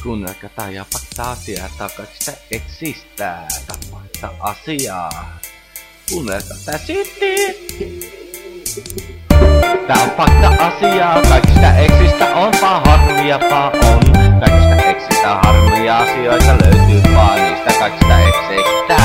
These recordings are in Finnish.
Kuunnelkaa ja fakta asiaa takaisista eksistä. Fakta asiaa. Kuunnelkaa tää sitten. Tää on fakta asiaa. Kaikista eksistä onpa harmiapa on. Kaikista eksistä harmia asioita löytyy vaan niistä kaikista ekseistä.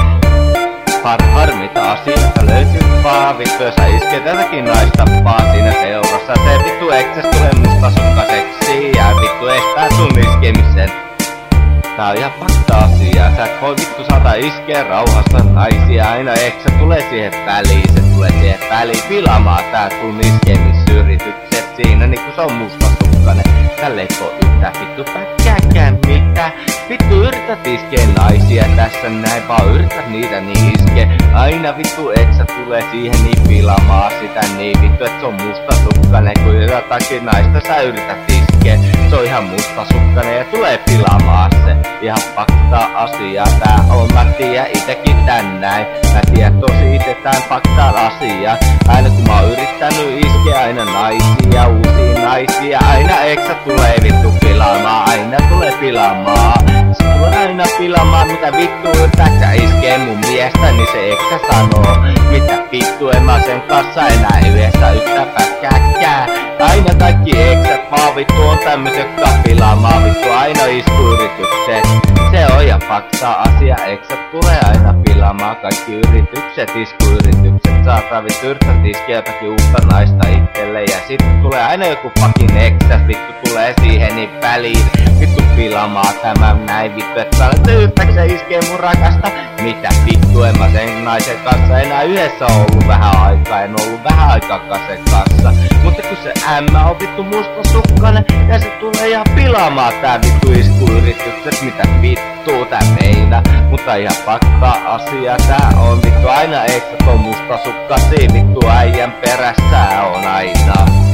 Harmita asioita löytyy vaan. Vittu jos sä isket jotakin naista vaan siinä seurassa. Se vittu ekses tulee mustasukkaseksi ja vittu estää sun iskemisen. Tää on ihan fakta asiaa. Sä et voi vittu saada iskeä rauhassa naisia. Aina eksä tulee siihen väliin. Se tulee siihen väliin pilaamaan tää sun iskemisyritykset. Siinä niinku se on mustasukkainen. Tälle ei oo yhtään vittu päkkääkään mitään. Vittu yrität iskeä naisia tässä näin, vaan yrität niitä niin iskeä. Aina vittu eksä tulee siihen niin pilaamaan sitä niin vittu, et se on mustasukkainen. Kun jotakin naista sä yrität iskeä, se on ihan mustasukkainen ja tulee pilaamaan se. Ihan fakta asia tää on, mä tiedän itekin tän näin. Mä tiedän tosi ite tän fakta asia. Aina kun mä oon yrittänyt iskeä aina naisia, uusia naisia. Aina eksä tulee vittu pilaamaan, aina tulee pilaamaan. Se tulee aina pilaamaan, mitä vittu yrität sä iskee mun miestä, niin se eksä sanoo. Mitä vittu en mä sen kanssa enää yhdessä yhtään pätkääkään. Aina kaikki eksät vaan vittu on tämmöset pilaamaan vittu aina iskuyritykset. Se on ja fakta asia, eksät tulee aina pilaamaan kaikki yritykset, iskuyritykset. Saattaa vittu yrität iskeä jotakin uutta naista itselle ja sitten tulee aina joku fucking eksä, vittu tulee siihen niin väliin. Vittu pilaamaan tämän näin vittu, et sä olet yrittäksä iskee mun rakasta. Mitä vittu en mä sen naisen kanssa enää yhdessä ollut vähän aikaa, en ollut vähän aikaa sen kanssa. Mutta kun se ämmä on vittu mustasukkainen ja se tulee ihan pilaamaan tää vittu iskuyritykset. Mitä vittu tää meinaa, mutta ihan fakta asia tää on vittu aina eksät on mustasukkasia vittu äijän perässä on aina.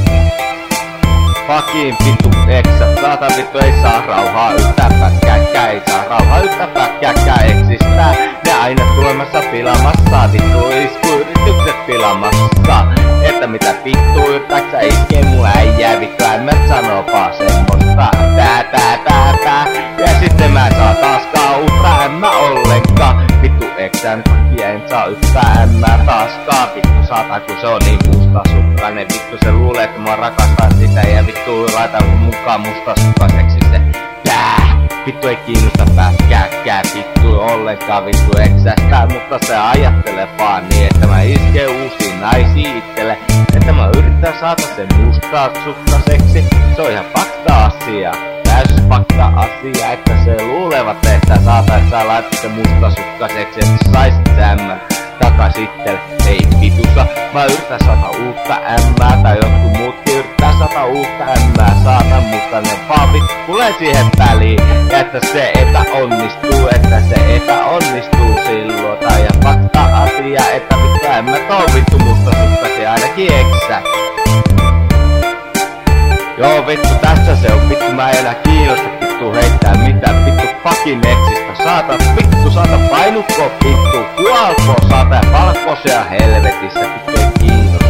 Fucking vittu eksät, saata vittu ei saa rauhaa yhtään pätkääkään, ei saa rauhaa yhtään pätkääkään eksistä. Ne aina tulemassa pilamassa, vittu iskuyritykset pilamassa. Että mitä vittu yritäks sä iskee mun äijää, vittu ämmät sanoopaa semmoista. Tää. Ja sitten mä saa taaskaan uutta ämmä ollenkaan. Vittu eksän takia en saa yhtään ämmää taaskaan. Vittu saata kun se on niin mustasukkainen. Vittu se luulee että mä rakastan sitä ja vittu laitan mukaan mustasukkaseksi se. Vittu ei kiinnosta pätkääkään vittu ollenkaan vittu eksästä. Mutta se ajattelee vaan niin, että mä iskee uusia naisia itselle. Että mä yritän saada sen mustasukkaseksi. Se on ihan fakta asia. Täys fakta asia, että se luulevat, että sä laitat sen mustasukkaseksi, että saisit sen ämmän takas itselle. Ei vitussa, mä yritän saada uutta ämmää, tai jotkut muutkin yrittää saada uutta ämmää, saatan, mutta ne paavit tulee siihen väliin, että se epäonnistuu silloin. Tai ja fakta asia, että vittu ämmät on vittu mustasukkaisia, ainakin eksä. Joo vittu tässä se on vittu, mä en enää kiinnosta vittu heittää mitään vittu fucking eksistä. Saata painukko vittu, kuolko saata ja valkoisia helvetissä vittu ei kiinnosta.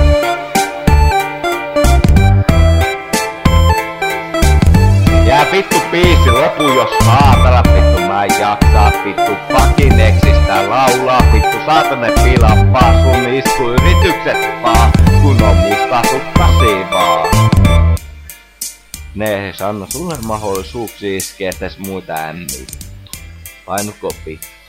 Jää vittu biisi lopu jos saatana vittu, mä en jaksaa vittu fucking eksistä laulaa vittu. Saatana pilaa sun iskuyritykset vaan, kun on mustasukkasia vaan. Ne ei anna sulle mahdollisuuksia iskeä edes muita ämmiä. Painu kopi.